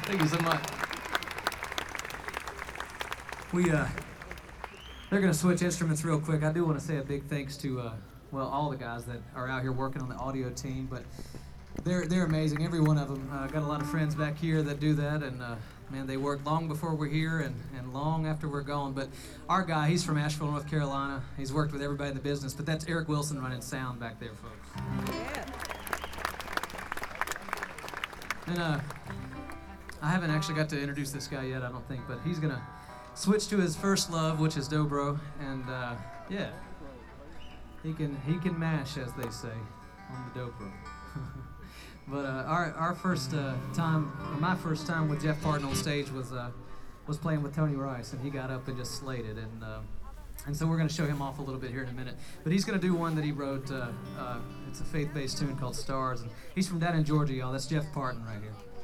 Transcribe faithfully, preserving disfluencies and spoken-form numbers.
Thank you so much. We, uh, they're going to switch instruments real quick. I do want to say a big thanks to, uh, well, all the guys that are out here working on the audio team, but they're they're amazing. Every one of them. Uh, got a lot of friends back here that do that, and uh, man, they work long before we're here and, and long after we're gone. But our guy, he's from Asheville, North Carolina. He's worked with everybody in the business, but that's Eric Wilson running sound back there, folks. Yeah. And uh, I haven't actually got to introduce this guy yet, I don't think, but he's gonna switch to his first love, which is dobro, and uh, yeah, he can he can mash, as they say, on the dobro. But uh, our our first uh, time, or my first time with Jeff Parton on stage was uh, was playing with Tony Rice, and he got up and just slayed it, and uh, and so we're gonna show him off a little bit here in a minute. But he's gonna do one that he wrote. Uh, uh, it's a faith-based tune called Stars, and he's from down in Georgia, y'all. That's Jeff Parton right here.